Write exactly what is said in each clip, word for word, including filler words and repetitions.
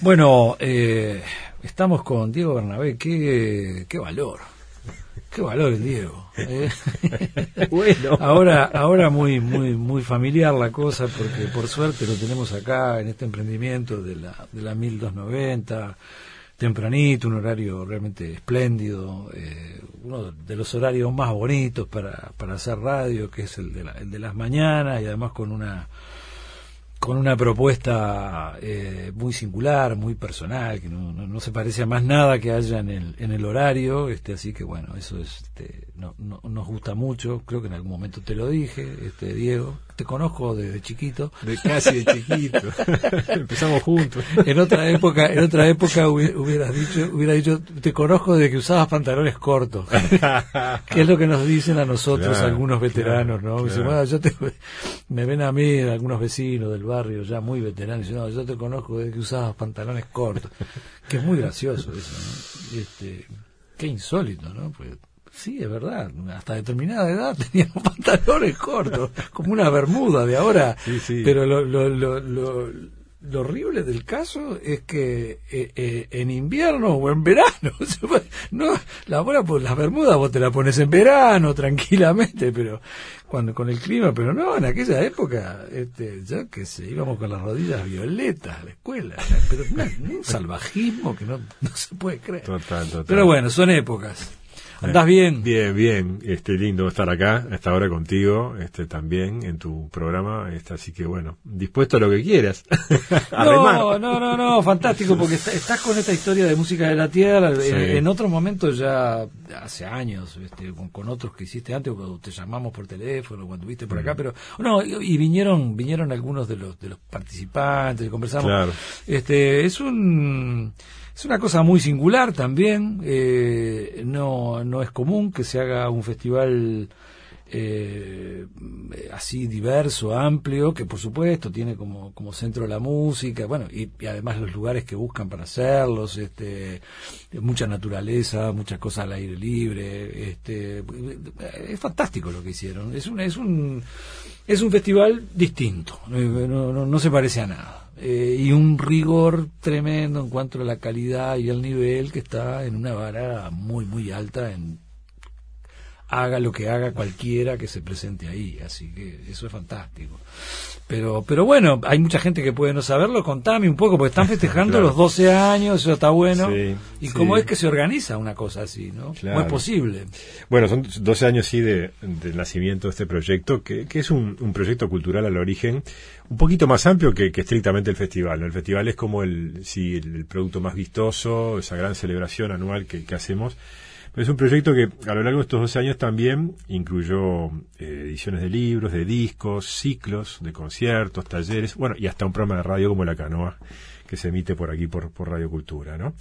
Bueno, eh, estamos con Diego Bernabé. Qué, qué valor. Qué valor el Diego. Eh. Bueno. Ahora, ahora muy, muy, muy familiar la cosa, porque por suerte lo tenemos acá en este emprendimiento de la, de la mil doscientos noventa, tempranito, un horario realmente espléndido, eh, uno de los horarios más bonitos para, para hacer radio, que es el de, la, el de las mañanas, y además con una con una propuesta eh, muy singular, muy personal, que no, no, no se parece a más nada que haya en el, en el horario, este, así que bueno, eso es, este, no, no, nos gusta mucho. Creo que en algún momento te lo dije, este, Diego, te conozco desde chiquito, de casi de chiquito, empezamos juntos. En otra época, en otra época hubieras dicho, hubiera dicho, te conozco desde que usabas pantalones cortos, que es lo que nos dicen a nosotros, claro, algunos veteranos, claro, ¿no? Claro. Dicen, bueno, yo te, me ven a mí, algunos vecinos del barrio ya muy veteranos, dicen, no, yo te conozco desde que usabas pantalones cortos, que es muy gracioso eso, ¿no? Este, qué insólito, ¿no? Pues, sí, es verdad, hasta determinada edad teníamos pantalones cortos, como una bermuda de ahora, sí, sí. Pero lo, lo, lo, lo, lo horrible del caso es que eh, eh, en invierno o en verano, no, la, pues, las bermudas vos te las pones en verano tranquilamente, pero cuando con el clima, pero no, en aquella época, este, ya que se íbamos con las rodillas violetas a la escuela, pero un, un salvajismo que no, no se puede creer. Total, total. Pero bueno, son épocas. ¿Andás bien? Bien, bien, este, lindo estar acá, a esta hora contigo, este, también en tu programa, este, así que bueno, dispuesto a lo que quieras. A no, remar. no, no, no, fantástico, porque está, estás con esta historia de música de la tierra, sí. en, en otros momentos ya, hace años, este, con, con otros que hiciste antes, cuando te llamamos por teléfono, cuando viste por acá, pero, no, y, y vinieron, vinieron algunos de los, de los participantes, conversamos. Claro. Este, es un, Es una cosa muy singular también, eh, no, no es común que se haga un festival eh, así diverso, amplio, que por supuesto tiene como, como centro la música, bueno, y, y además los lugares que buscan para hacerlos, este, mucha naturaleza, muchas cosas al aire libre, este, es fantástico lo que hicieron, es un, es un, es un festival distinto, no, no, no se parece a nada. Eh, y un rigor tremendo en cuanto a la calidad y el nivel, que está en una vara muy muy alta, en haga lo que haga cualquiera que se presente ahí, así que eso es fantástico. Pero pero bueno, hay mucha gente que puede no saberlo. Contame un poco, porque están festejando claro. los doce años, eso está bueno. Sí, y sí. cómo es que se organiza una cosa así, ¿no? Claro. ¿Cómo es posible? Bueno, son doce años sí de, del nacimiento de este proyecto, que, que es un, un proyecto cultural al origen, un poquito más amplio que, que estrictamente el festival, ¿no? El festival es como el, sí, el, el producto más vistoso, esa gran celebración anual que, que hacemos. Es un proyecto que a lo largo de estos doce años también incluyó eh, ediciones de libros, de discos, ciclos de conciertos, talleres, bueno, y hasta un programa de radio como La Canoa, que se emite por aquí, por, por Radio Cultura, ¿no?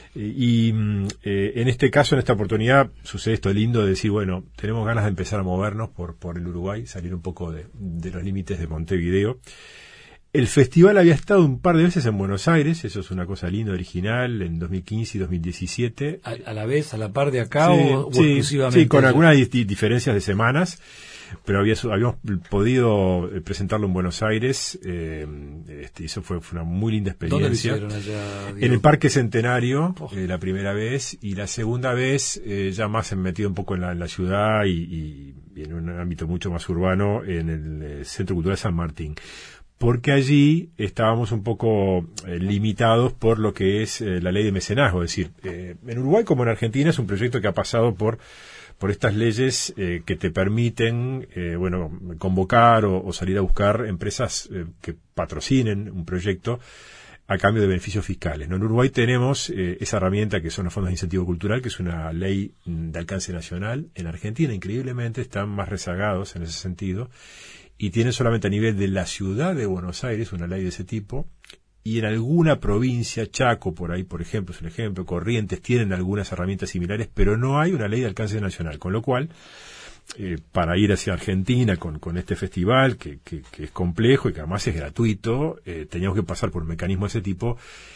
Y eh, en este caso, en esta oportunidad, sucede esto lindo de decir, bueno, tenemos ganas de empezar a movernos por, por el Uruguay, salir un poco de, de los límites de Montevideo. El festival había estado un par de veces en Buenos Aires, eso es una cosa linda, original, en dos mil quince y dos mil diecisiete. ¿A, a la vez, a la par de acá sí, o, o sí, exclusivamente? Sí, con algunas di- diferencias de semanas, pero había, habíamos podido presentarlo en Buenos Aires, eh, este, eso fue, fue una muy linda experiencia. ¿Dónde lo hicieron allá, Diego? En el Parque Centenario, oh. eh, la primera vez, y la segunda vez eh, ya más metido un poco en la, en la ciudad y, y, y en un ámbito mucho más urbano, en el eh, Centro Cultural San Martín. Porque allí estábamos un poco eh, limitados por lo que es eh, la ley de mecenazgo. Es decir, eh, en Uruguay como en Argentina es un proyecto que ha pasado por por estas leyes eh, que te permiten eh, bueno, convocar o, o salir a buscar empresas eh, que patrocinen un proyecto a cambio de beneficios fiscales, ¿no? En Uruguay tenemos eh, esa herramienta que son los fondos de incentivo cultural, que es una ley de alcance nacional. En Argentina, increíblemente, están más rezagados en ese sentido, y tienen solamente a nivel de la ciudad de Buenos Aires una ley de ese tipo, y en alguna provincia, Chaco por ahí, por ejemplo, es un ejemplo, Corrientes, tienen algunas herramientas similares, pero no hay una ley de alcance nacional, con lo cual, eh, para ir hacia Argentina con, con este festival, que, que, que es complejo y que además es gratuito, eh, teníamos que pasar por un mecanismo de ese tipo,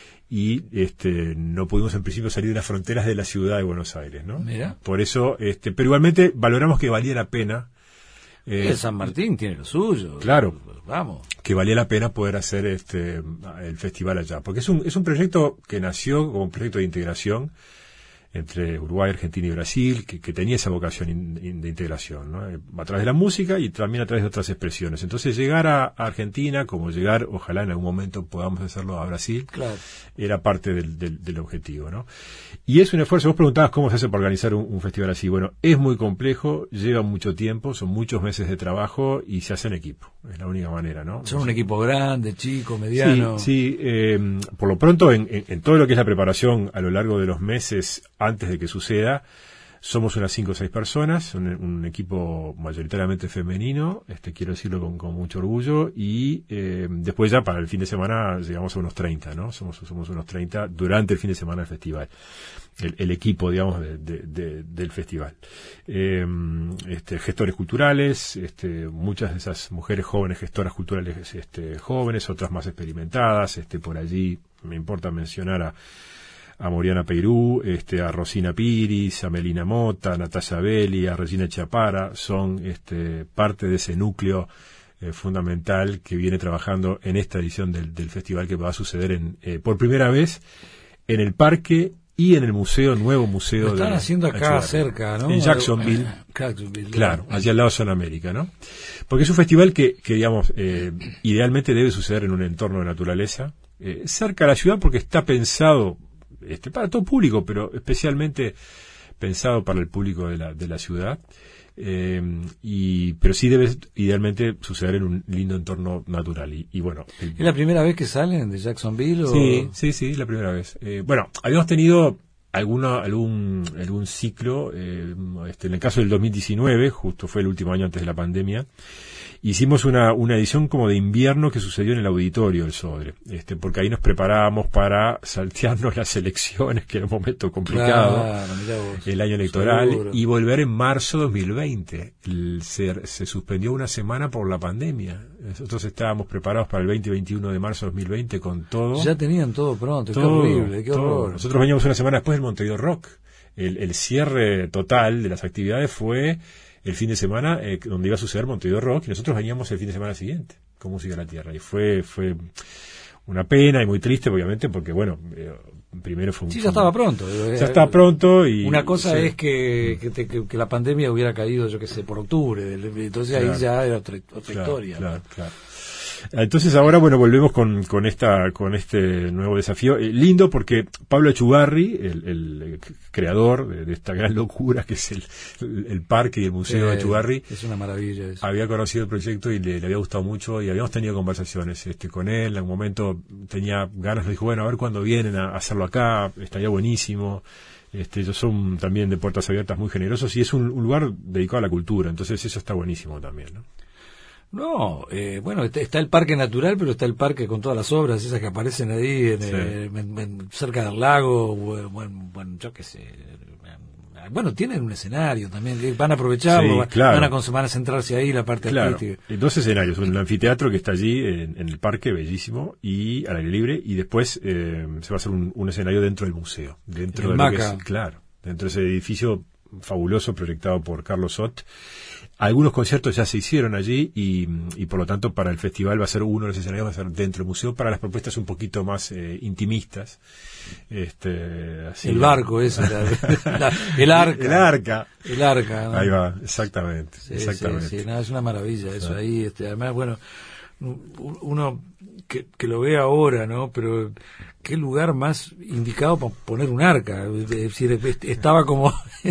y este no pudimos en principio salir de las fronteras de la ciudad de Buenos Aires, ¿no? Mira. Por eso, este, pero igualmente valoramos que valía la pena Eh, el San Martín tiene lo suyo. Claro. Vamos. Que valía la pena poder hacer este el festival allá. Porque es un, es un proyecto que nació como un proyecto de integración entre Uruguay, Argentina y Brasil, que, que tenía esa vocación in, in, de integración, ¿no? A través de la música y también a través de otras expresiones. Entonces llegar a, a Argentina, como llegar, ojalá en algún momento podamos hacerlo a Brasil, claro, era parte del, del, del objetivo, ¿no? Y es un esfuerzo. Vos preguntabas cómo se hace para organizar un, un festival así. Bueno, es muy complejo, lleva mucho tiempo, son muchos meses de trabajo y se hace en equipo. Es la única manera, ¿no? Son un equipo grande, chico, mediano. Sí, sí eh, por lo pronto en, en, en todo lo que es la preparación a lo largo de los meses antes de que suceda, somos unas cinco o seis personas, un, un equipo mayoritariamente femenino, este quiero decirlo con, con mucho orgullo, y eh, después ya para el fin de semana llegamos a unos treinta, ¿no? Somos, somos unos treinta durante el fin de semana del festival. El, el equipo, digamos, de, de, de, del festival. Eh, este, gestores culturales, este, muchas de esas mujeres jóvenes, gestoras culturales este, jóvenes, otras más experimentadas, este, por allí me importa mencionar a a Moriana Peirú, este, a Rosina Piris, a Melina Mota, a Natalia Belli, a Regina Chiapara, son este, parte de ese núcleo eh, fundamental que viene trabajando en esta edición del, del festival, que va a suceder en, eh, por primera vez en el parque y en el museo, nuevo museo. Lo están de haciendo acá Achuarri, cerca, ¿no? En Jacksonville. Jacksonville, claro, allá al lado de Sudamérica, ¿no? Porque es un festival que, que digamos, eh, idealmente debe suceder en un entorno de naturaleza, eh, cerca de la ciudad, porque está pensado Este, para todo público, pero especialmente pensado para el público de la, de la ciudad, eh, y pero sí debe idealmente suceder en un lindo entorno natural. Y, y bueno, el, ¿es la primera vez que salen de Jacksonville? O... Sí, sí, sí, la primera vez. Eh, bueno, habíamos tenido alguna, algún, algún ciclo, eh, este, en el caso del dos mil diecinueve, justo fue el último año antes de la pandemia. Hicimos una, una edición como de invierno que sucedió en el auditorio del Sodre, este, porque ahí nos preparábamos para saltearnos las elecciones, que era un momento complicado, claro, mirá vos, el año electoral, seguro. Y volver en marzo de dos mil veinte. El, se, se suspendió una semana por la pandemia. Nosotros estábamos preparados para el veinte y veintiuno de marzo de dos mil veinte con todo. Ya tenían todo pronto, todo, qué horrible, qué todo. horror. Nosotros veníamos una semana después del Montevideo Rock. El, el cierre total de las actividades fue el fin de semana eh, donde iba a suceder Montevideo Rock, y nosotros veníamos el fin de semana siguiente con Música de la Tierra, y fue fue una pena y muy triste, obviamente, porque bueno, eh, primero fue un... Sí, ya estaba pronto. Ya estaba pronto y... Una cosa sí. es que, que, te, que, que la pandemia hubiera caído, yo qué sé, por octubre, entonces claro, ahí ya era otra, otra claro, historia. Claro, claro. Entonces ahora, bueno, volvemos con, con esta, con este nuevo desafío. Eh, lindo porque Pablo Echugarri, el, el creador de, de esta gran locura que es el, el, el parque y el museo eh, de Echugarri, es una maravilla eso. Había conocido el proyecto y le, le había gustado mucho, y habíamos tenido conversaciones este, con él. En algún momento tenía ganas, me dijo, bueno, a ver cuándo vienen a hacerlo acá, estaría buenísimo. Este, ellos son también de puertas abiertas muy generosos, y es un, un lugar dedicado a la cultura, entonces eso está buenísimo también, ¿no? No, eh, bueno, está, está el parque natural, pero está el parque con todas las obras esas que aparecen ahí en, Sí. eh, en, en, cerca del lago, bueno, bueno, yo qué sé. Bueno, tienen un escenario también, van a aprovecharlo, Sí, claro. van, a, van a centrarse ahí la parte Claro, artística. dos escenarios, un anfiteatro que está allí en, en el parque, bellísimo, y al aire libre, y después eh, se va a hacer un, un escenario dentro del museo, dentro el de lo que Maca. es, claro, dentro de ese edificio fabuloso proyectado por Carlos Sott. Algunos conciertos ya se hicieron allí, y, y por lo tanto para el festival va a ser uno de los escenarios, va a ser dentro del museo, para las propuestas un poquito más eh, intimistas. Este, así, el barco ese, la, la, el arca. El arca. El arca. ¿No? Ahí va, exactamente. Sí, exactamente. sí, sí, no, es una maravilla eso Claro. ahí. Este, además, bueno, uno que, que lo ve ahora, ¿no? Pero qué lugar más indicado para poner un arca. Es decir, estaba como...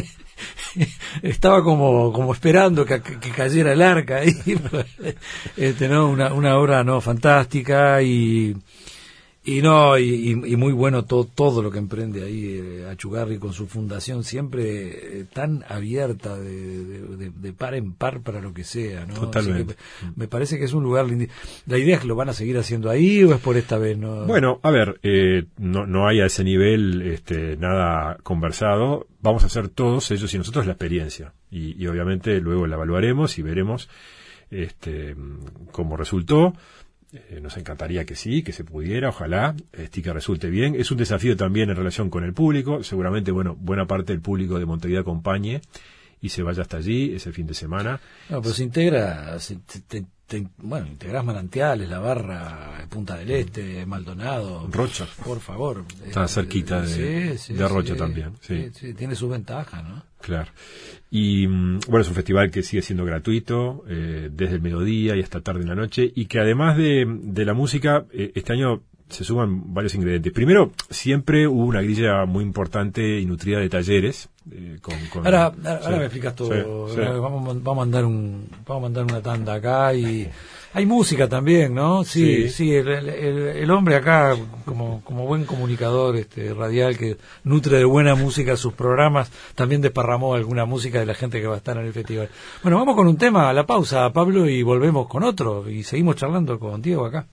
estaba como como esperando que, que cayera el arca ahí. este no una una obra no fantástica, y y no y, y muy bueno todo todo lo que emprende ahí eh, Achugarri con su fundación, siempre eh, tan abierta de, de, de, de par en par para lo que sea, ¿no? Totalmente. Así que me parece que es un lugar lindo. La idea es que lo van a seguir haciendo ahí, o es por esta vez, ¿no? Bueno, a ver, eh, no, no hay a ese nivel este, nada conversado. Vamos a hacer todos ellos y nosotros la experiencia, y, y obviamente luego la evaluaremos y veremos este, cómo resultó. Eh, nos encantaría que sí, que se pudiera, ojalá, este, que resulte bien. Es un desafío también en relación con el público. Seguramente, bueno, buena parte del público de Montevideo acompañe y se vaya hasta allí ese fin de semana. No, pero se integra, se, te, te, bueno, integrás Manantiales, La Barra, Punta del Este, Maldonado. Rocha. Por favor. Está cerquita de, sí, sí, de Rocha sí, también. Sí. Sí, sí, tiene sus ventajas, ¿no? Claro. Y bueno, es un festival que sigue siendo gratuito, eh, desde el mediodía y hasta tarde en la noche, y que además de, de la música, eh, este año se suman varios ingredientes. Primero, siempre hubo una grilla muy importante y nutrida de talleres. Eh, con, con, ahora ahora, sí, ahora me explicas todo. Sí, sí. Vamos, vamos a mandar un, vamos a mandar una tanda acá y hay música también, ¿no? Sí, sí, sí el, el, el hombre acá, como, como buen comunicador este radial que nutre de buena música sus programas, también desparramó alguna música de la gente que va a estar en el festival. Bueno, vamos con un tema a la pausa, Pablo, y volvemos con otro y seguimos charlando con Diego acá.